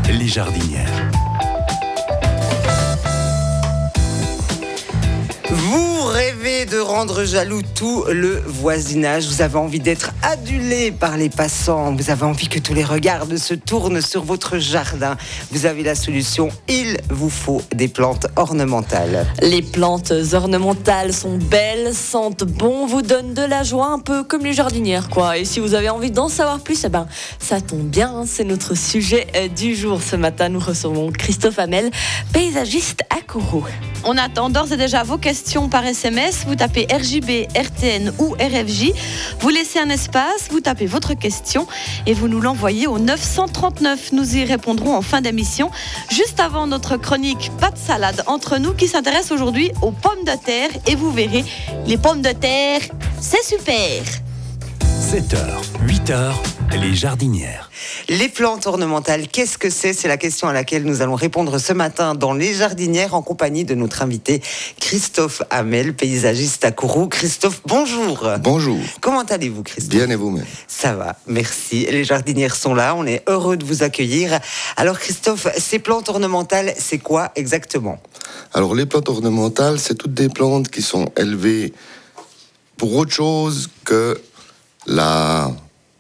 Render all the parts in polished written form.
les jardinières. Vous rêvez de rendre jaloux tout le voisinage. Vous avez envie d'être adulé par les passants. Vous avez envie que tous les regards se tournent sur votre jardin. Vous avez la solution. Il vous faut des plantes ornementales. Les plantes ornementales sont belles, sentent bon, vous donnent de la joie, un peu comme les jardinières, quoi. Et si vous avez envie d'en savoir plus, ça tombe bien. C'est notre sujet du jour. Ce matin, nous recevons Christophe Hamel, paysagiste à Kourou. On attend d'ores et déjà vos questions par SMS. Vous tapez RJB, RTN ou RFJ. Vous laissez un espace, vous tapez votre question et vous nous l'envoyez au 939. Nous y répondrons en fin d'émission. Juste avant notre chronique Pas de salade entre nous qui s'intéresse aujourd'hui aux pommes de terre. Et vous verrez, les pommes de terre, c'est super. 7h, 8h, les jardinières. Les plantes ornementales, qu'est-ce que c'est ? C'est la question à laquelle nous allons répondre ce matin dans Les Jardinières en compagnie de notre invité Christophe Hamel, paysagiste à Kourou. Christophe, bonjour. Bonjour. Comment allez-vous, Christophe ? Bien et vous-même ? Ça va, merci. Les jardinières sont là, on est heureux de vous accueillir. Alors Christophe, ces plantes ornementales, c'est quoi exactement ? Alors les plantes ornementales, c'est toutes des plantes qui sont élevées pour autre chose que la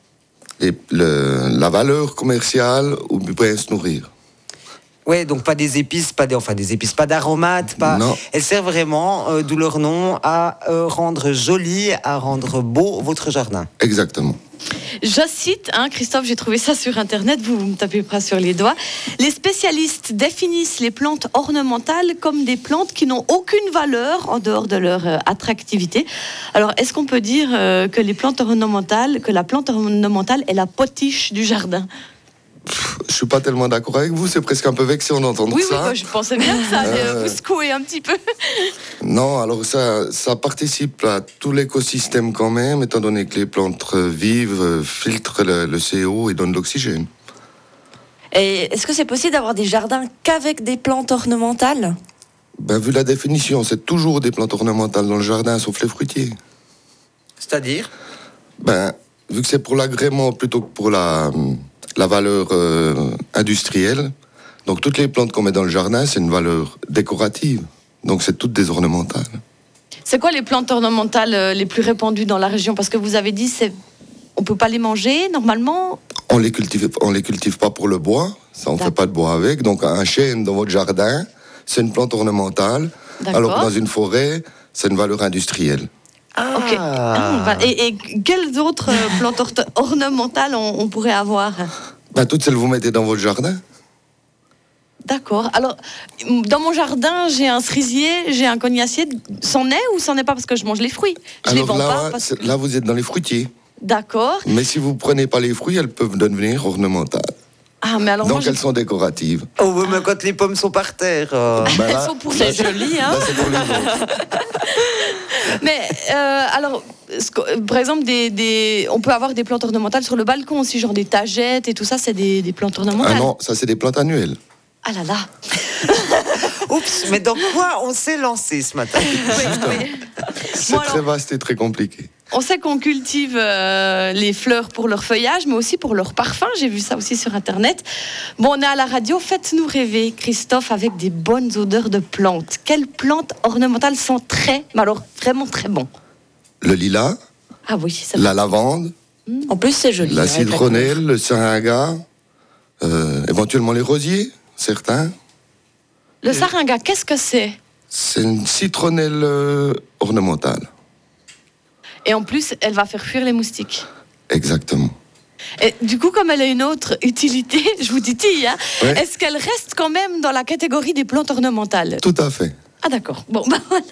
valeur commerciale ou bien se nourrir. Ouais, donc pas des épices, pas d'aromates, pas. Non. Elles servent vraiment, d'où leur nom, à rendre joli, à rendre beau votre jardin. Exactement. Je cite, Christophe, j'ai trouvé ça sur Internet, vous me tapez pas sur les doigts. Les spécialistes définissent les plantes ornementales comme des plantes qui n'ont aucune valeur en dehors de leur attractivité. Alors, est-ce qu'on peut dire que la plante ornementale est la potiche du jardin ? Je suis pas tellement d'accord avec vous, c'est presque un peu vexant d'entendre ça. Oui, je pensais bien que ça allait vous secouer un petit peu. Non, alors ça participe à tout l'écosystème quand même, étant donné que les plantes vivent, filtrent le CO et donnent de l'oxygène. Et est-ce que c'est possible d'avoir des jardins qu'avec des plantes ornementales ? Vu la définition, c'est toujours des plantes ornementales dans le jardin, sauf les fruitiers. C'est-à-dire ? Vu que c'est pour l'agrément plutôt que pour la valeur industrielle, donc toutes les plantes qu'on met dans le jardin, c'est une valeur décorative. Donc c'est toutes des ornementales. C'est quoi les plantes ornementales les plus répandues dans la région ? Parce que vous avez dit on peut pas les manger normalement. On les cultive pas pour le bois, ça on fait pas de bois avec. Donc un chêne dans votre jardin, c'est une plante ornementale. D'accord. Alors que dans une forêt, c'est une valeur industrielle. Ok. Et quelles autres plantes ornementales on pourrait avoir ? Toutes celles que vous mettez dans votre jardin. D'accord. Alors, dans mon jardin, j'ai un cerisier, j'ai un cognacier. C'en est ou c'en est pas parce que je mange les fruits ? Je les vends pas. Là, vous êtes dans les fruitiers. D'accord. Mais si vous prenez pas les fruits, elles peuvent devenir ornementales. Mais alors donc elles sont décoratives. Oh, mais quand les pommes sont par terre. Elles sont pour c'est joli, Là, c'est pour les autres. Mais alors, par exemple, on peut avoir des plantes ornementales sur le balcon aussi, genre des tagettes et tout ça, c'est des plantes ornementales. Non, ça c'est des plantes annuelles. Ah là là. Oups, mais dans quoi on s'est lancé ce matin ? C'est très vaste et très compliqué. On sait qu'on cultive les fleurs pour leur feuillage, mais aussi pour leur parfum. J'ai vu ça aussi sur Internet. Bon, on est à la radio. Faites-nous rêver, Christophe, avec des bonnes odeurs de plantes. Quelles plantes ornementales sont vraiment très bon ? Le lilas. Ah oui, c'est la lavande. En plus, c'est joli. La citronnelle, le syringa. Éventuellement les rosiers, certains. Le syringa, qu'est-ce que c'est ? C'est une citronnelle ornementale. Et en plus, elle va faire fuir les moustiques. Exactement. Et du coup, comme elle a une autre utilité, je vous titille, Ouais. Est-ce qu'elle reste quand même dans la catégorie des plantes ornementales ? Tout à fait. Ah d'accord. Bon, voilà.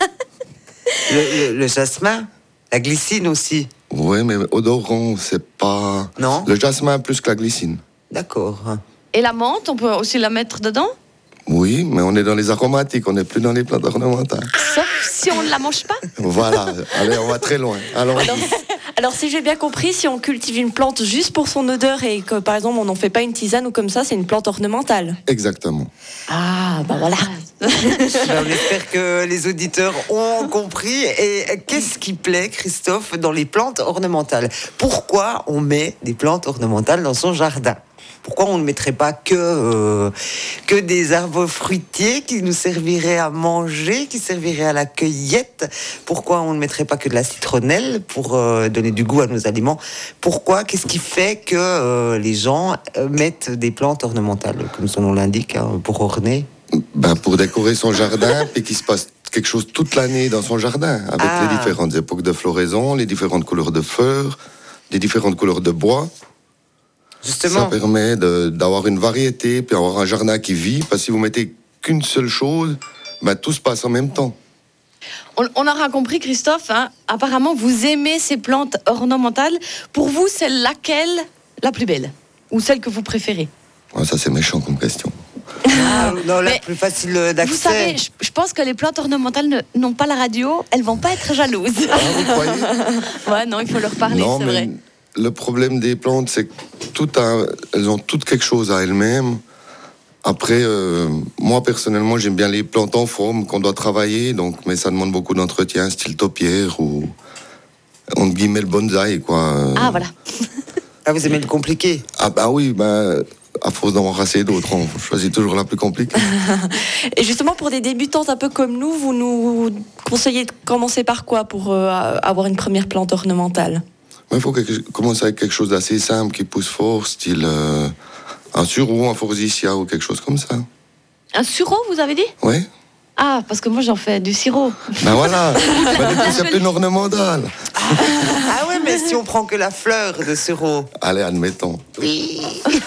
Le jasmin ? La glycine aussi ? Oui, mais odorant, c'est pas... Non ? Le jasmin plus que la glycine. D'accord. Et la menthe, on peut aussi la mettre dedans ? Oui, mais on est dans les aromatiques, on n'est plus dans les plantes ornementales. Sauf si on ne la mange pas. Voilà, allez, on va très loin. Alors, si j'ai bien compris, si on cultive une plante juste pour son odeur et que, par exemple, on n'en fait pas une tisane ou comme ça, c'est une plante ornementale. Exactement. Ah, voilà. On espère que les auditeurs ont compris. Et qu'est-ce qui plaît, Christophe, dans les plantes ornementales ? Pourquoi on met des plantes ornementales dans son jardin ? Pourquoi on ne mettrait pas que des arbres fruitiers qui nous serviraient à manger, qui serviraient à la cueillette? Pourquoi on ne mettrait pas que de la citronnelle pour donner du goût à nos aliments? Pourquoi? Qu'est-ce qui fait que les gens mettent des plantes ornementales, comme son nom l'indique, hein, pour orner? Pour décorer son jardin, puis qu'il se passe quelque chose toute l'année dans son jardin, avec les différentes époques de floraison, les différentes couleurs de fleurs, les différentes couleurs de bois. Justement. Ça permet d'avoir une variété, puis avoir un jardin qui vit, parce que si vous mettez qu'une seule chose, tout se passe en même temps. On aura compris, Christophe, hein, apparemment vous aimez ces plantes ornementales. Pour vous, c'est laquelle la plus belle? Ou celle que vous préférez? Ça, c'est méchant comme question. Non, la plus facile d'accès. Vous savez, je pense que les plantes ornementales n'ont pas la radio, elles vont pas être jalouses. Vous croyez? Ouais, non, il faut leur parler, Non, c'est mais vrai. le problème des plantes, c'est que elles ont toutes quelque chose à elles-mêmes. Après, moi, personnellement, j'aime bien les plantes en forme qu'on doit travailler, mais ça demande beaucoup d'entretien, style taupière ou, entre guillemets, le bonsaï, quoi. Ah, voilà. Vous aimez le compliqué? Oui, à force d'en embrasser d'autres, on choisit toujours la plus compliquée. Et justement, pour des débutantes un peu comme nous, vous nous conseillez de commencer par quoi pour avoir une première plante ornementale? Il faut commencer avec quelque chose d'assez simple, qui pousse fort, style un sureau, un forsythia ou quelque chose comme ça. Un sureau, vous avez dit? Oui. Ah, parce que moi j'en fais du sirop. Voilà, c'est plus ornemental. Ouais, mais si on prend que la fleur de sureau. Allez, admettons. Oui.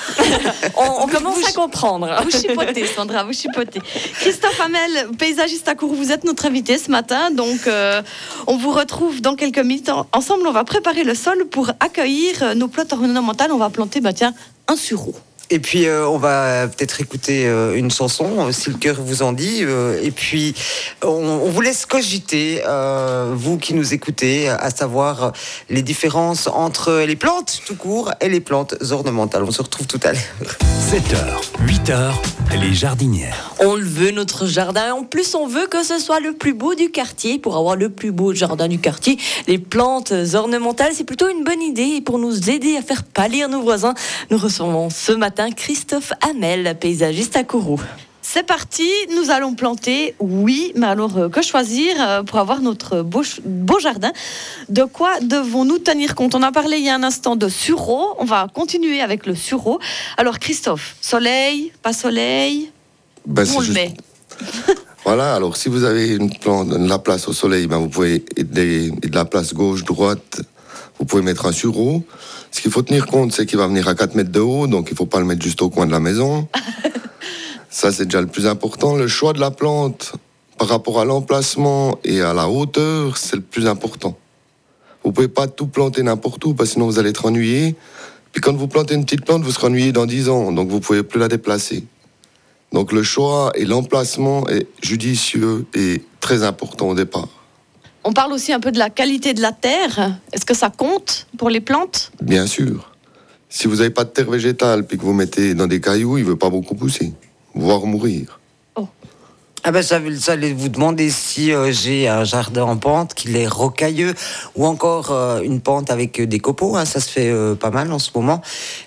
On commence à comprendre. Vous chipotez, Sandra, vous chipotez. Christophe Hamel, paysagiste à Kourou, vous êtes notre invité ce matin. Donc, on vous retrouve dans quelques minutes. Ensemble, on va préparer le sol pour accueillir nos plantes ornementales. On va planter, un sureau. Et puis, on va peut-être écouter une chanson, si le cœur vous en dit. Et puis, on vous laisse cogiter, vous qui nous écoutez, à savoir les différences entre les plantes tout court et les plantes ornementales. On se retrouve tout à l'heure. 7h, 8h, les jardinières. On le veut, notre jardin. Et en plus, on veut que ce soit le plus beau du quartier. Pour avoir le plus beau jardin du quartier, les plantes ornementales, c'est plutôt une bonne idée. Et pour nous aider à faire pâlir nos voisins, nous recevons ce matin Christophe Hamel, paysagiste à Kourou. C'est parti, nous allons planter, oui, mais alors que choisir pour avoir notre beau jardin? De quoi devons-nous tenir compte? On a parlé il y a un instant de sureau, on va continuer avec le sureau. Alors Christophe, soleil, pas soleil, où on le met? Voilà, alors si vous avez de la place au soleil, vous pouvez et de la place gauche-droite, vous pouvez mettre un sureau. Ce qu'il faut tenir compte, c'est qu'il va venir à 4 mètres de haut, donc il ne faut pas le mettre juste au coin de la maison. Ça, c'est déjà le plus important. Le choix de la plante par rapport à l'emplacement et à la hauteur, c'est le plus important. Vous ne pouvez pas tout planter n'importe où, parce que sinon vous allez être ennuyé. Puis quand vous plantez une petite plante, vous serez ennuyé dans 10 ans, donc vous ne pouvez plus la déplacer. Donc le choix et l'emplacement est judicieux et très important au départ. On parle aussi un peu de la qualité de la terre. Est-ce que ça compte pour les plantes? Bien sûr. Si vous n'avez pas de terre végétale puis que vous mettez dans des cailloux, il ne veut pas beaucoup pousser, voire mourir. Oh. J'allais vous demander si j'ai un jardin en pente, qu'il est rocailleux, ou encore une pente avec des copeaux. Ça se fait pas mal en ce moment.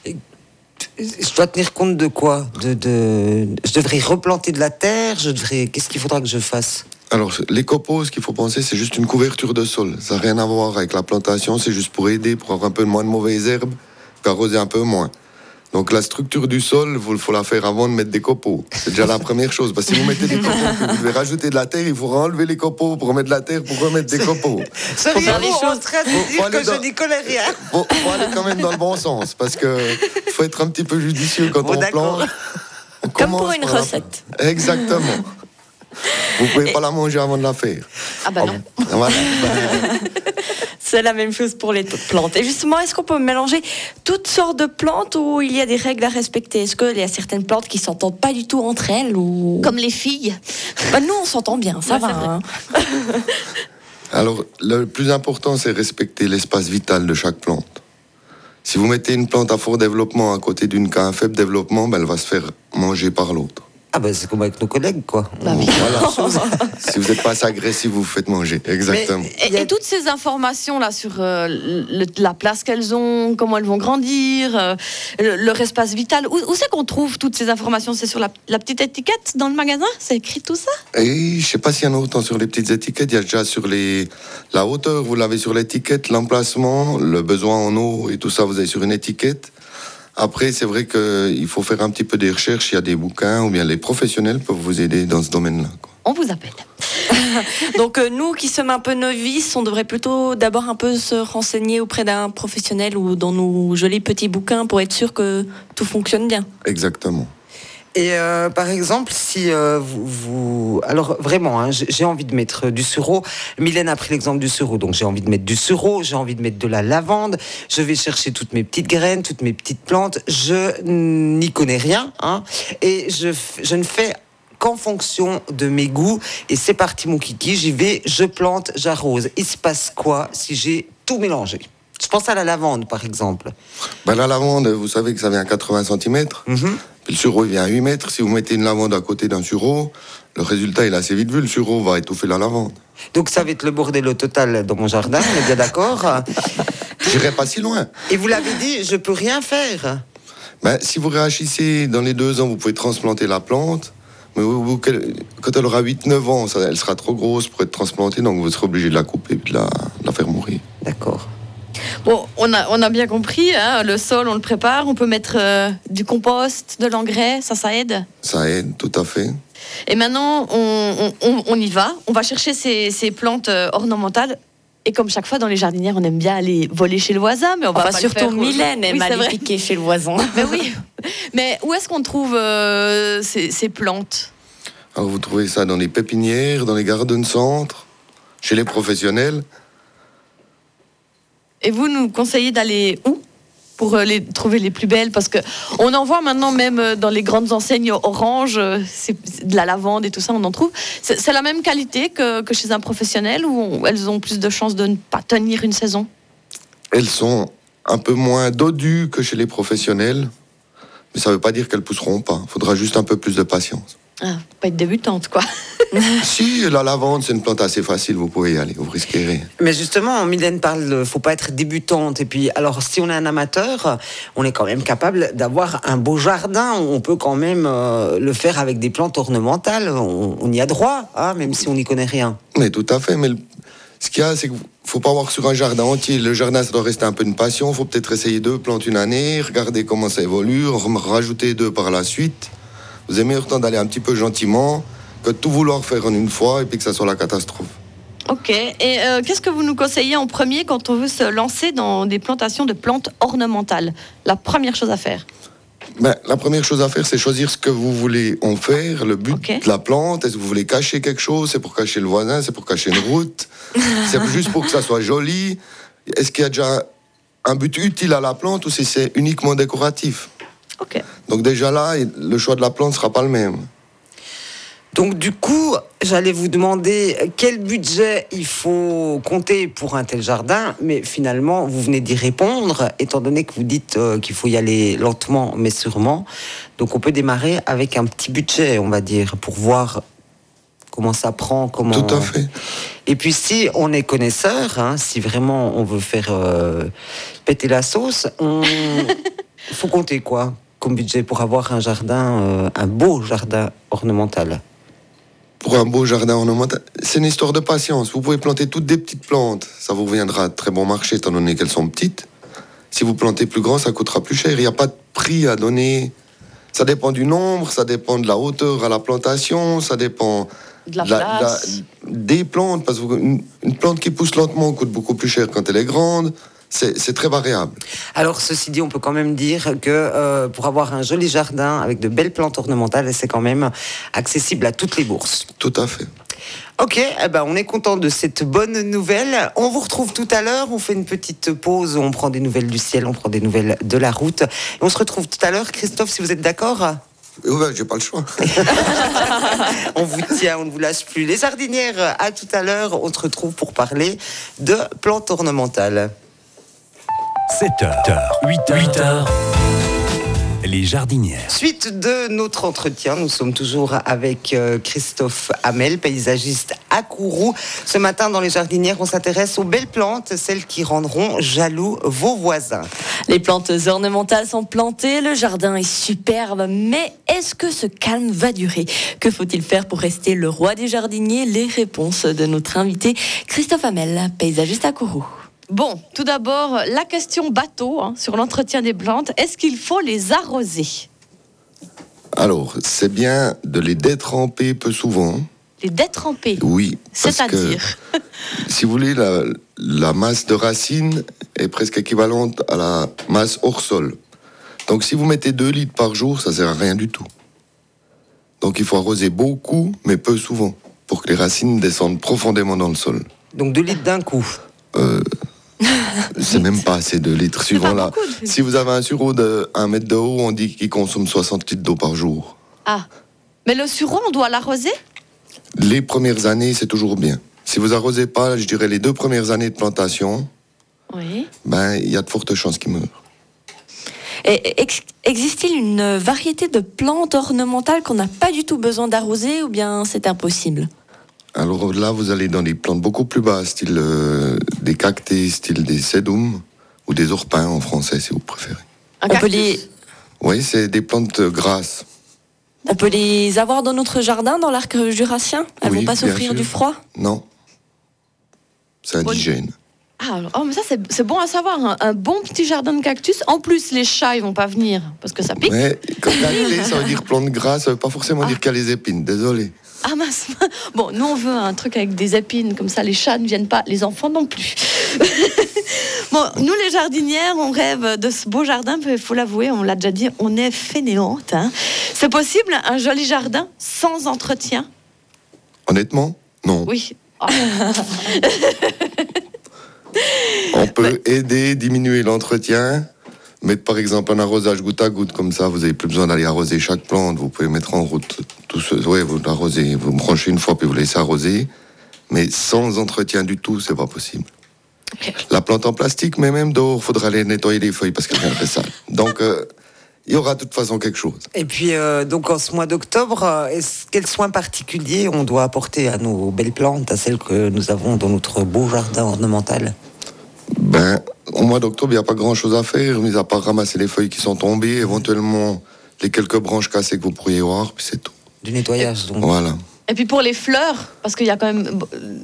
Je dois tenir compte de quoi? Je devrais replanter de la terre? Qu'est-ce qu'il faudra que je fasse? Alors, les copeaux, ce qu'il faut penser, c'est juste une couverture de sol. Ça n'a rien à voir avec la plantation, c'est juste pour aider, pour avoir un peu moins de mauvaises herbes, arroser un peu moins. Donc, la structure du sol, il faut la faire avant de mettre des copeaux. C'est déjà la première chose. Parce que si vous mettez des copeaux, vous devez rajouter de la terre, il faut enlever les copeaux pour remettre de la terre, pour remettre des copeaux. Seriez-vous en train de dire que je n'y connais rien? Faut aller quand même dans le bon sens, parce que faut être un petit peu judicieux quand on plante. Comme pour une recette. Exactement. Vous pouvez pas la manger avant de la faire. Ah bah non. Voilà. C'est la même chose pour les plantes. Et justement, est-ce qu'on peut mélanger toutes sortes de plantes ou il y a des règles à respecter? Est-ce qu'il y a certaines plantes qui s'entendent pas du tout entre elles ou... Comme les filles. Nous, on s'entend bien, ça va. Hein. Alors, le plus important, c'est respecter l'espace vital de chaque plante. Si vous mettez une plante à fort développement à côté d'une qui a un faible développement, elle va se faire manger par l'autre. Ah ben c'est comme avec nos collègues, quoi. Bah oui. Voilà. Si vous n'êtes pas assez agressif, vous faites manger. Exactement. Et toutes ces informations là sur la place qu'elles ont, comment elles vont grandir, leur espace vital, où c'est qu'on trouve toutes ces informations? C'est sur la petite étiquette dans le magasin? C'est écrit tout ça? Et je sais pas s'il y en a autant sur les petites étiquettes. Il y a déjà sur la hauteur, vous l'avez sur l'étiquette, l'emplacement, le besoin en eau et tout ça, vous avez sur une étiquette. Après, c'est vrai qu'il faut faire un petit peu des recherches. Il y a des bouquins ou bien les professionnels peuvent vous aider dans ce domaine-là, quoi. On vous appelle. Donc nous qui sommes un peu novices, on devrait plutôt d'abord un peu se renseigner auprès d'un professionnel ou dans nos jolis petits bouquins pour être sûr que tout fonctionne bien. Exactement. Et par exemple, si vous... Alors vraiment, hein, j'ai envie de mettre du sureau. Mylène a pris l'exemple du sureau, donc j'ai envie de mettre du sureau, j'ai envie de mettre de la lavande. Je vais chercher toutes mes petites graines, toutes mes petites plantes. Je n'y connais rien, hein, et je ne fais qu'en fonction de mes goûts. Et c'est parti mon kiki, j'y vais, je plante, j'arrose. Il se passe quoi si j'ai tout mélangé? Je pense à la lavande, par exemple. Ben, la lavande, vous savez que ça vient à 80 cm. Puis le sureau, il vient à 8 mètres. Si vous mettez une lavande à côté d'un sureau, le résultat, il est assez vite vu. Le sureau va étouffer la lavande. Donc ça va être le bordel au total dans mon jardin, on est bien d'accord? J'irai pas si loin. Et vous l'avez dit, je peux rien faire. Ben, si vous réagissez dans les 2 ans, vous pouvez transplanter la plante. Mais quand elle aura 8-9 ans, elle sera trop grosse pour être transplantée. Donc vous serez obligé de la couper et de la faire mourir. D'accord. Bon, on a bien compris, hein, le sol, on le prépare, on peut mettre du compost, de l'engrais, ça aide? Ça aide, tout à fait. Et maintenant, on y va, on va chercher ces plantes ornementales. Et comme chaque fois dans les jardinières, on aime bien aller voler chez le voisin, mais on va pas surtout le faire. Mylène aime aller piquer chez le voisin. Mais oui. Mais où est-ce qu'on trouve ces plantes? Alors vous trouvez ça dans les pépinières, dans les garden centres, chez les professionnels. Et vous nous conseillez d'aller où pour les trouver les plus belles? Parce que on en voit maintenant même dans les grandes enseignes orange, c'est de la lavande et tout ça, on en trouve. C'est la même qualité que chez un professionnel ou elles ont plus de chances de ne pas tenir une saison? Elles sont un peu moins dodues que chez les professionnels, mais ça ne veut pas dire qu'elles pousseront pas. Il faudra juste un peu plus de patience. Ah, pas être débutante, quoi. Si, la lavande, c'est une plante assez facile, vous pouvez y aller, vous risquez rien. Mais justement, Mylène parle, faut pas être débutante. Et puis, alors, si on est un amateur, on est quand même capable d'avoir un beau jardin. On peut quand même le faire avec des plantes ornementales. On y a droit, hein, même si on n'y connaît rien. Mais tout à fait, mais ce qu'il y a, c'est qu'il faut pas avoir sur un jardin entier. Le jardin, ça doit rester un peu une passion. Il faut peut-être essayer 2 plantes une année, regarder comment ça évolue, rajouter 2 par la suite. Vous avez meilleur temps d'aller un petit peu gentiment que de tout vouloir faire en une fois et puis que ça soit la catastrophe. Ok. Et qu'est-ce que vous nous conseillez en premier quand on veut se lancer dans des plantations de plantes ornementales? La première chose à faire? La première chose à faire, c'est choisir ce que vous voulez en faire, le but de la plante. Est-ce que vous voulez cacher quelque chose? C'est pour cacher le voisin? C'est pour cacher une route? C'est juste pour que ça soit joli? Est-ce qu'il y a déjà un but utile à la plante ou si c'est uniquement décoratif? Ok. Donc déjà là, le choix de la plante ne sera pas le même. Donc du coup, j'allais vous demander quel budget il faut compter pour un tel jardin, mais finalement, vous venez d'y répondre, étant donné que vous dites qu'il faut y aller lentement, mais sûrement. Donc on peut démarrer avec un petit budget, on va dire, pour voir comment ça prend, comment... Tout à fait. Et puis si on est connaisseur, hein, si vraiment on veut faire péter la sauce, il faut compter quoi comme budget pour avoir un jardin, un beau jardin ornemental? Pour un beau jardin ornemental, c'est une histoire de patience. Vous pouvez planter toutes des petites plantes, ça vous reviendra à très bon marché étant donné qu'elles sont petites. Si vous plantez plus grand, ça coûtera plus cher. Il n'y a pas de prix à donner. Ça dépend du nombre, ça dépend de la hauteur à la plantation, ça dépend de la place. Des plantes. Parce qu'une plante qui pousse lentement coûte beaucoup plus cher quand elle est grande. C'est très variable. Alors, ceci dit, on peut quand même dire que pour avoir un joli jardin avec de belles plantes ornementales, c'est quand même accessible à toutes les bourses. Tout à fait. Ok, on est content de cette bonne nouvelle. On vous retrouve tout à l'heure. On fait une petite pause. On prend des nouvelles du ciel, on prend des nouvelles de la route. Et on se retrouve tout à l'heure. Christophe, si vous êtes d'accord? J'ai pas le choix. On vous tient, on ne vous lâche plus. Les jardinières, à tout à l'heure. On se retrouve pour parler de plantes ornementales. 7h, 8h. les jardinières. Suite de notre entretien, nous sommes toujours avec Christophe Hamel, paysagiste à Kourou. Ce matin, dans les jardinières, on s'intéresse aux belles plantes, celles qui rendront jaloux vos voisins. Les plantes ornementales sont plantées, le jardin est superbe, mais est-ce que ce calme va durer ? Que faut-il faire pour rester le roi des jardiniers ? Les réponses de notre invité Christophe Hamel, paysagiste à Kourou. Bon, tout d'abord, la question bateau sur l'entretien des plantes. Est-ce qu'il faut les arroser ? Alors, c'est bien de les détremper peu souvent. Les détremper ? Oui. parce C'est-à-dire ? que, si vous voulez, la masse de racines est presque équivalente à la masse hors sol. Donc, si vous mettez 2 litres par jour, ça ne sert à rien du tout. Donc, il faut arroser beaucoup, mais peu souvent, pour que les racines descendent profondément dans le sol. Donc 2 litres d'un coup. C'est même pas assez 2 litres, suivant là. Si vous avez un sureau de 1 mètre de haut, on dit qu'il consomme 60 litres d'eau par jour. Ah, mais le sureau, on doit l'arroser ? Les premières années, c'est toujours bien. Si vous arrosez pas, je dirais les 2 premières années de plantation, Oui. il y a de fortes chances qu'il meure. Et existe-t-il une variété de plantes ornementales qu'on n'a pas du tout besoin d'arroser ou bien c'est impossible ? Alors là, vous allez dans des plantes beaucoup plus basses, style des cactés, style des sédums, ou des orpins en français, si vous préférez. On peut Oui, c'est des plantes grasses. On peut les avoir dans notre jardin, dans l'arc jurassien ? Elles Oui, vont pas bien souffrir sûr. du froid ? Non. C'est indigène. Ah, mais ça, c'est bon à savoir. Un bon petit jardin de cactus. En plus, les chats, ils vont pas venir parce que ça pique. Mais quand cacté, ça veut dire plante grasse, ça veut pas forcément dire qu'il y a les épines. Désolé. Ah mince. Bon, nous, on veut un truc avec des épines. Comme ça, les chats ne viennent pas. Les enfants non plus. Bon, nous, les jardinières, on rêve de ce beau jardin. Il faut l'avouer, on l'a déjà dit, on est fainéantes. C'est possible, un joli jardin sans entretien ? Honnêtement, non. Oui. Oh. On peut aider, diminuer l'entretien, mettre par exemple un arrosage goutte à goutte, comme ça vous n'avez plus besoin d'aller arroser chaque plante, vous pouvez mettre en route tout ce... Oui, vous l'arrosez, vous branchez une fois puis vous laissez arroser, mais sans entretien du tout, c'est pas possible. Okay. La plante en plastique, mais même dehors, il faudra aller nettoyer les feuilles parce qu'elle est très sale. Donc, il y aura de toute façon quelque chose. Et puis, donc en ce mois d'octobre, quels soins particuliers on doit apporter à nos belles plantes, à celles que nous avons dans notre beau jardin ornemental ? Au mois d'octobre, il n'y a pas grand-chose à faire, mis à part ramasser les feuilles qui sont tombées, éventuellement les quelques branches cassées que vous pourriez voir, puis c'est tout. Du nettoyage, donc. Voilà. Et puis pour les fleurs, parce qu'il y a quand même...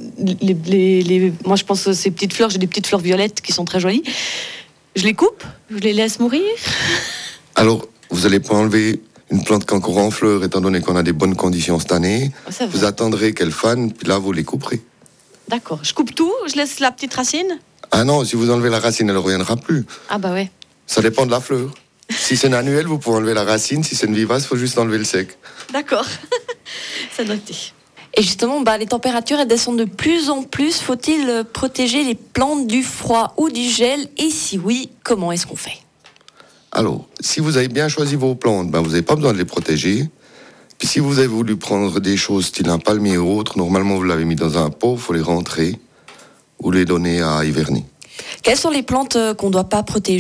moi, je pense que ces petites fleurs, j'ai des petites fleurs violettes qui sont très jolies. Je les coupe ? Je les laisse mourir ? Alors, vous n'allez pas enlever une plante qui est encore en fleurs, étant donné qu'on a des bonnes conditions cette année. Vous attendrez qu'elle fane, puis là, vous les couperez. D'accord. Je coupe tout ? Je laisse la petite racine ? Ah non, si vous enlevez la racine, elle ne reviendra plus. Ah bah ouais. Ça dépend de la fleur. Si c'est une annuelle, vous pouvez enlever la racine. Si c'est une vivace, il faut juste enlever le sec. D'accord. C'est noté. Et justement, les températures elles descendent de plus en plus. Faut-il protéger les plantes du froid ou du gel ? Et si oui, comment est-ce qu'on fait ? Alors, si vous avez bien choisi vos plantes, vous n'avez pas besoin de les protéger. Puis si vous avez voulu prendre des choses style un palmier ou autre, normalement vous l'avez mis dans un pot, il faut les rentrer ou les donner à hiverner. Quelles sont les plantes qu'on ne doit pas protéger ?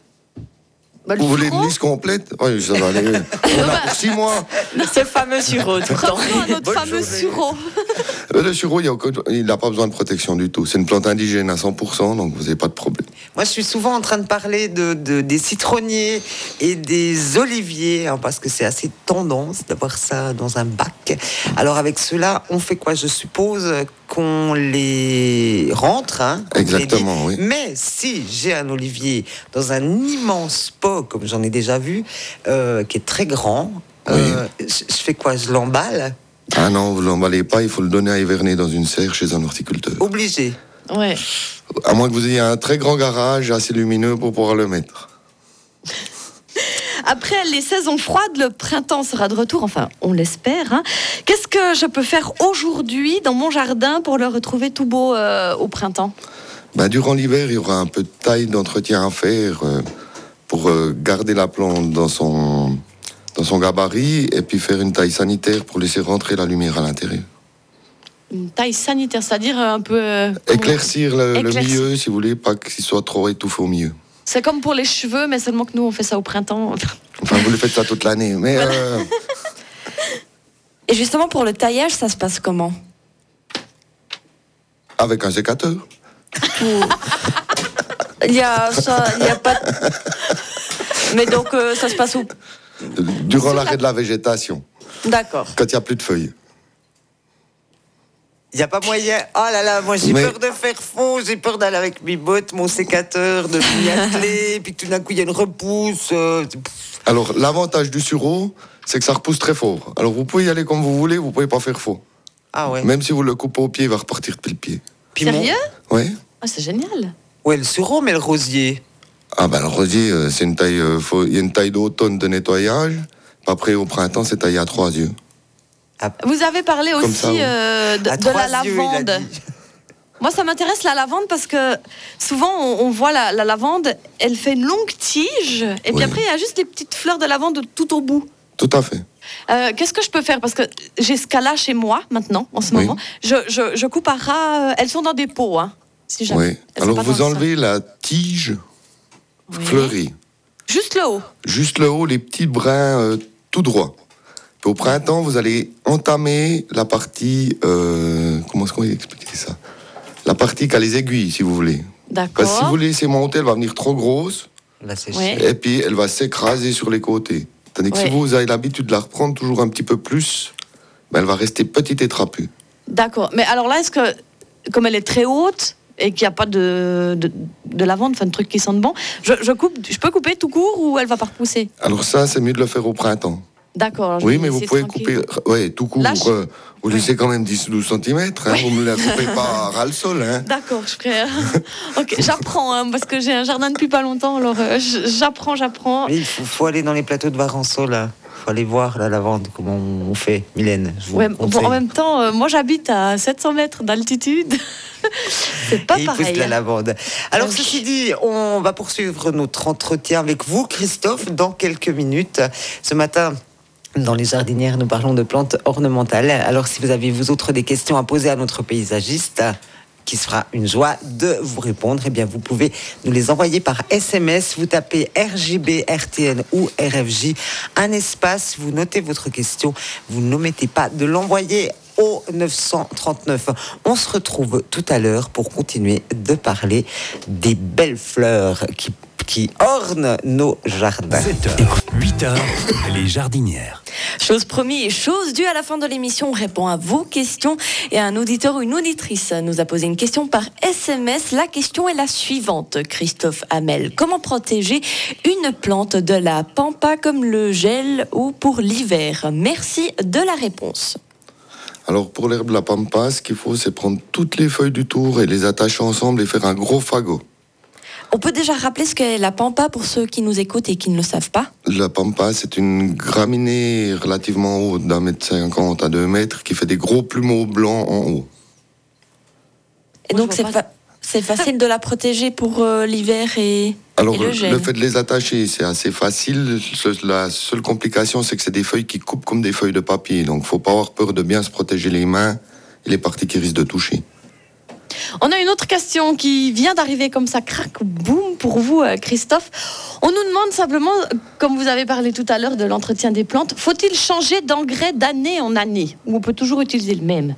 Vous voulez une liste complète ? Oui, ça va aller. On a pour 6 mois. Ce fameux sureau, tout le temps. Revenons à notre fameux sureau. Le sureau, il n'a pas besoin de protection du tout. C'est une plante indigène à 100%, donc vous n'avez pas de problème. Moi, je suis souvent en train de parler des citronniers et des oliviers, parce que c'est assez tendance d'avoir ça dans un bac. Alors, avec cela, on fait quoi ? Je suppose qu'on les rentre. Exactement, oui. Mais si j'ai un olivier dans un immense pot, comme j'en ai déjà vu, qui est très grand, oui. Je fais quoi ? Je l'emballe ? Ah non, vous ne l'emballez pas, il faut le donner à hiverner dans une serre chez un horticulteur. Obligé. Ouais. À moins que vous ayez un très grand garage assez lumineux pour pouvoir le mettre. Après les saisons froides, le printemps sera de retour, enfin on l'espère. Qu'est-ce que je peux faire aujourd'hui dans mon jardin pour le retrouver tout beau au printemps ? Durant l'hiver, il y aura un peu de taille d'entretien à faire pour garder la plante dans son gabarit et puis faire une taille sanitaire pour laisser rentrer la lumière à l'intérieur. Une taille sanitaire, c'est-à-dire un peu... Éclaircir le milieu, si vous voulez, pas qu'il soit trop étouffé au milieu. C'est comme pour les cheveux, mais seulement que nous, on fait ça au printemps. Enfin, vous le faites ça toute l'année. Mais Et justement, pour le taillage, ça se passe comment? avec un sécateur. Il y a pas. Mais donc, ça se passe où? Durant l'arrêt de la végétation, D'accord. quand il n'y a plus de feuilles. Il n'y a pas moyen. Oh là là, moi j'ai peur de faire faux, j'ai peur d'aller avec mes bottes, mon sécateur, de m'y atteler, puis tout d'un coup il y a une repousse. Alors, l'avantage du sureau, c'est que ça repousse très fort. Alors, vous pouvez y aller comme vous voulez, vous ne pouvez pas faire faux. Ah ouais. Même si vous le coupez au pied, il va repartir depuis le pied. Puis Sérieux? Oui. Ah, c'est génial. Ouais, le sureau, mais le rosier. Ah ben le rosier, c'est une taille, il y a une taille d'automne de nettoyage. Après, au printemps, c'est taillé à 3 yeux. Vous avez parlé Comme aussi ça, oui. de la lavande. Moi, ça m'intéresse la lavande parce que souvent, on voit la lavande, elle fait une longue tige, et puis Oui. après, il y a juste les petites fleurs de lavande tout au bout. Tout à fait. Qu'est-ce que je peux faire? Parce que j'ai ce cas-là chez moi, maintenant, en ce Oui. moment. Je coupe à ras, elles sont dans des pots, hein, si jamais. Oui. Elles sont Alors, pas vous dans le enlevez la tige Oui. fleurie. Juste le haut. Juste le haut, les petits brins tout droits. Puis au printemps, vous allez entamer la partie... comment est-ce qu'on va expliquer ça? La partie qui a les aiguilles, si vous voulez. D'accord. Parce que si vous laissez monter, elle va venir trop grosse. Là, c'est Ouais. Et puis, elle va s'écraser sur les côtés. Tandis que Ouais. si vous avez l'habitude de la reprendre toujours un petit peu plus, ben, elle va rester petite et trapue. D'accord. Mais alors là, est-ce que, comme elle est très haute et qu'il n'y a pas de lavande, enfin de trucs qui sentent bon, je peux couper tout court ou elle va pas repousser? Alors ça, c'est mieux de le faire au printemps. D'accord. alors je Oui, vais mais vous laisser pouvez tranquille. couper tout court. Lâche. Vous laissez quand même 10-12 cm. Hein, vous ne me la coupez pas à ras le sol. Hein. D'accord, je ferai. Ok, j'apprends, hein, parce que j'ai un jardin depuis pas longtemps, alors j'apprends. Mais il faut aller dans les plateaux de Varenceau, là. Il faut aller voir la lavande, comment on fait. Mylène, je vous Ouais, bon, conseille. en même temps, moi j'habite à 700 mètres d'altitude. C'est pas Et il pousse pareil. la hein. lavande. Alors, Oui. ceci dit, on va poursuivre notre entretien avec vous, Christophe, dans quelques minutes. Ce matin, dans les jardinières, nous parlons de plantes ornementales. Alors, si vous avez, vous autres, des questions à poser à notre paysagiste, qui se fera une joie de vous répondre, eh bien, vous pouvez nous les envoyer par SMS. Vous tapez RJB, RTN ou RFJ, un espace, vous notez votre question, vous n'omettez pas de l'envoyer au 939. On se retrouve tout à l'heure pour continuer de parler des belles fleurs qui ornent nos jardins. 7h, 8h, les jardinières. Chose promis et chose due, à la fin de l'émission, on répond à vos questions. Et un auditeur ou une auditrice nous a posé une question par SMS. La question est la suivante, Christophe Hamel. Comment protéger une plante de la pampa comme le gel ou pour l'hiver? Merci de la réponse. Alors pour l'herbe de la pampa, ce qu'il faut, c'est prendre toutes les feuilles du tour et les attacher ensemble et faire un gros fagot. On peut déjà rappeler ce qu'est la pampa pour ceux qui nous écoutent et qui ne le savent pas? La pampa, c'est une graminée relativement haute, d'1,50 m à 2 mètres, qui fait des gros plumeaux blancs en haut. Et Moi, donc je vois c'est facile de la protéger pour l'hiver et Alors, le gel. le fait de les attacher, c'est assez facile. La seule complication, c'est que c'est des feuilles qui coupent comme des feuilles de papier. Donc, il ne faut pas avoir peur de bien se protéger les mains et les parties qui risquent de toucher. On a une autre question qui vient d'arriver comme ça, crac, boum, pour vous, Christophe. On nous demande simplement, comme vous avez parlé tout à l'heure de l'entretien des plantes, faut-il changer d'engrais d'année en année? Ou on peut toujours utiliser le même?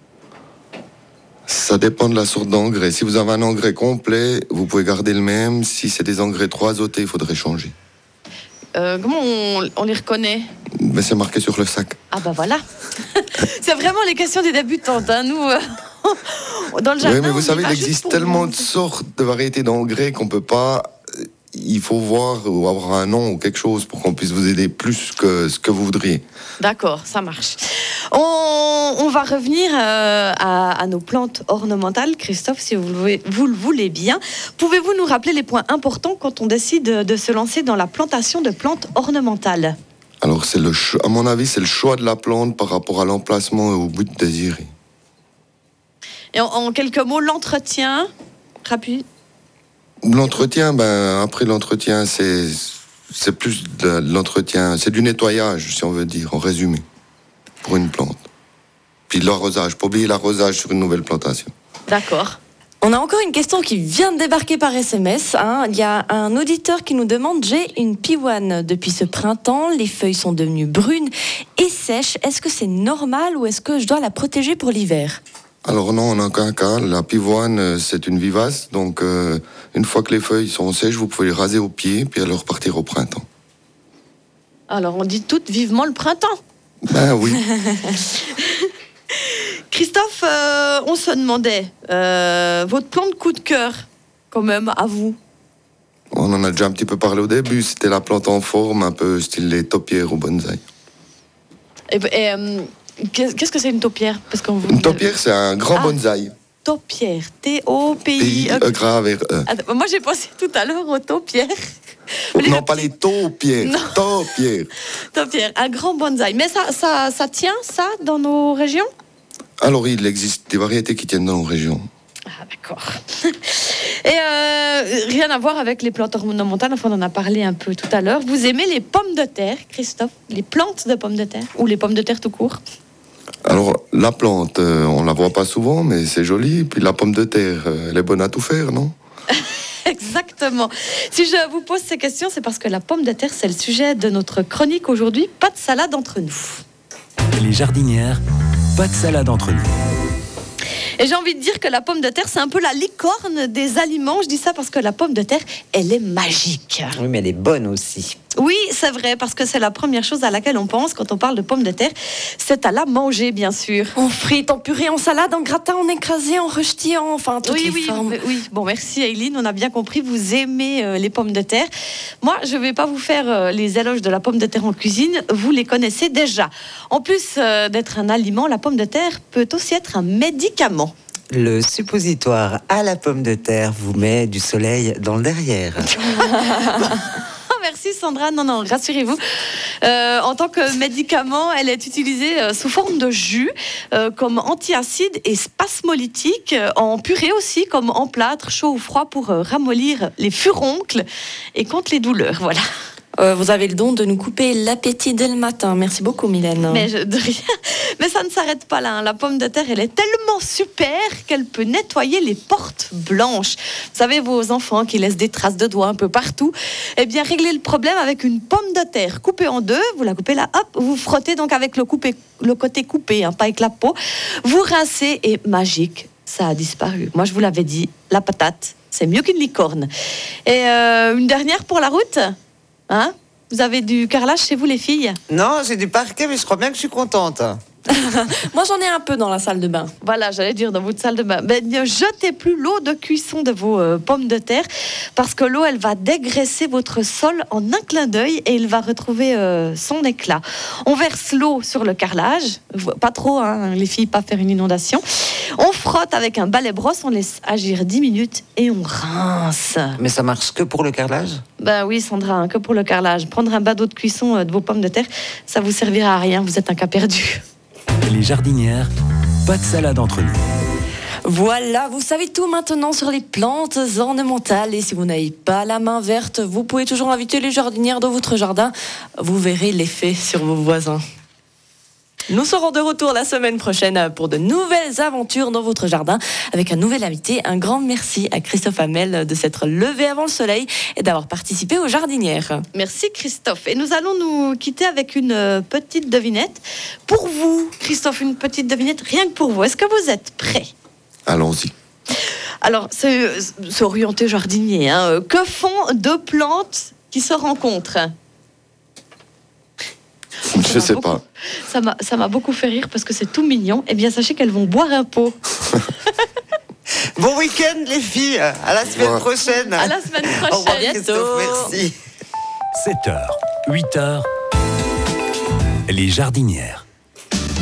Ça dépend de la sorte d'engrais. Si vous avez un engrais complet, vous pouvez garder le même. Si c'est des engrais trop azotés, il faudrait changer. Comment on les reconnaît? Mais c'est marqué sur le sac. Ah bah voilà. C'est vraiment les questions des débutantes. Hein. Nous, dans le jardin, Oui, mais vous on y savez, va il juste existe pour tellement vous. de sortes de variétés d'engrais qu'on peut pas... Il faut voir ou avoir un nom ou quelque chose pour qu'on puisse vous aider plus que ce que vous voudriez. D'accord, ça marche. On va revenir à nos plantes ornementales. Christophe, si vous le voulez bien. Pouvez-vous nous rappeler les points importants quand on décide de se lancer dans la plantation de plantes ornementales? Alors, à mon avis, c'est le choix de la plante par rapport à l'emplacement et au but désiré. Et en quelques mots, l'entretien rapide. L'entretien, après l'entretien, c'est plus de l'entretien, c'est du nettoyage, si on veut dire, en résumé, pour une plante. Puis l'arrosage, pas oublier l'arrosage sur une nouvelle plantation. D'accord. On a encore une question qui vient de débarquer par SMS. Il y a un auditeur qui nous demande: j'ai une pivoine depuis ce printemps, les feuilles sont devenues brunes et sèches. Est-ce que c'est normal ou est-ce que je dois la protéger pour l'hiver? Alors non, en aucun cas. La pivoine, c'est une vivace. Donc, une fois que les feuilles sont sèches, vous pouvez les raser au pied, puis alors repartir au printemps. Alors, on dit toutes vivement le printemps. Ben oui. Christophe, on se demandait, votre plante coup de cœur, quand même, à vous? On en a déjà un petit peu parlé au début. C'était la plante en forme, un peu style les taupières ou bonsaï. Qu'est-ce que c'est une taupière? Parce qu'on vous... Une taupière, c'est un grand bonsaï. Taupière, T-O-P-I-E. P-I-E-R-E. Moi, j'ai pensé tout à l'heure aux taupières. Non, pas les taupières. Non. Taupières. Taupière, un grand bonsaï. Mais ça tient, ça, dans nos régions? Alors, il existe des variétés qui tiennent dans nos régions. Ah, d'accord. Et rien à voir avec les plantes ornementales, enfin, on en a parlé un peu tout à l'heure. Vous aimez les pommes de terre, Christophe? Les plantes de pommes de terre? Ou les pommes de terre tout court? Alors, la plante, on la voit pas souvent, mais c'est joli. Puis la pomme de terre, elle est bonne à tout faire, non? Exactement. Si je vous pose ces questions, c'est parce que la pomme de terre, c'est le sujet de notre chronique aujourd'hui. Pas de salade entre nous. Les jardinières, pas de salade entre nous. Et j'ai envie de dire que la pomme de terre, c'est un peu la licorne des aliments. Je dis ça parce que la pomme de terre, elle est magique. Oui, mais elle est bonne aussi. Oui, c'est vrai, parce que c'est la première chose à laquelle on pense quand on parle de pommes de terre. C'est à la manger, bien sûr. En frites, en purée, en salade, en gratin, en écrasé, en rechti, enfin toutes les formes. Oui. Bon, merci Aileen, on a bien compris, vous aimez les pommes de terre. Moi, je ne vais pas vous faire les éloges de la pomme de terre en cuisine, vous les connaissez déjà. En plus d'être un aliment, la pomme de terre peut aussi être un médicament. Le suppositoire à la pomme de terre vous met du soleil dans le derrière. Merci Sandra. Non, rassurez-vous. En tant que médicament, elle est utilisée sous forme de jus, comme antiacide et spasmolytique, en purée aussi, comme en plâtre, chaud ou froid, pour ramollir les furoncles et contre les douleurs. Voilà. Vous avez le don de nous couper l'appétit dès le matin. Merci beaucoup, Mylène. De rien. Mais ça ne s'arrête pas là. Hein. La pomme de terre, elle est tellement super qu'elle peut nettoyer les portes blanches. Vous savez, vos enfants qui laissent des traces de doigts un peu partout. Eh bien, réglez le problème avec une pomme de terre coupée en deux. Vous la coupez là, hop, vous frottez donc avec le côté coupé, hein, pas avec la peau. Vous rincez et magique, ça a disparu. Moi, je vous l'avais dit, la patate, c'est mieux qu'une licorne. Et une dernière pour la route. Hein? Vous avez du carrelage chez vous, les filles? Non, j'ai du parquet, mais je crois bien que je suis contente. Moi, j'en ai un peu dans la salle de bain. Voilà, j'allais dire dans votre salle de bain. Mais ne jetez plus l'eau de cuisson de vos pommes de terre, parce que l'eau, elle va dégraisser votre sol en un clin d'œil et il va retrouver son éclat. On verse l'eau sur le carrelage, pas trop, hein, les filles, pas faire une inondation. On frotte avec un balai brosse, on laisse agir 10 minutes et on rince. Mais ça marche que pour le carrelage? Ben oui, Sandra, hein, que pour le carrelage. Prendre un bas d'eau de cuisson de vos pommes de terre, ça vous servira à rien, vous êtes un cas perdu. Les jardinières, pas de salade entre nous. Voilà, vous savez tout maintenant sur les plantes ornementales. Et si vous n'avez pas la main verte, vous pouvez toujours inviter les jardinières dans votre jardin. Vous verrez l'effet sur vos voisins. Nous serons de retour la semaine prochaine pour de nouvelles aventures dans votre jardin avec un nouvel invité. Un grand merci à Christophe Hamel de s'être levé avant le soleil et d'avoir participé aux jardinières. Merci Christophe. Et nous allons nous quitter avec une petite devinette. Pour vous, Christophe, une petite devinette rien que pour vous. Est-ce que vous êtes prêts? Allons-y. Alors, c'est orienté jardinier. Hein. Que font deux plantes qui se rencontrent? Je sais pas. Ça m'a beaucoup fait rire parce que c'est tout mignon. Eh bien, sachez qu'elles vont boire un pot. Bon week-end, les filles. À la semaine prochaine. À la semaine prochaine. Au revoir, Christophe, merci. 7h, 8h, les jardinières.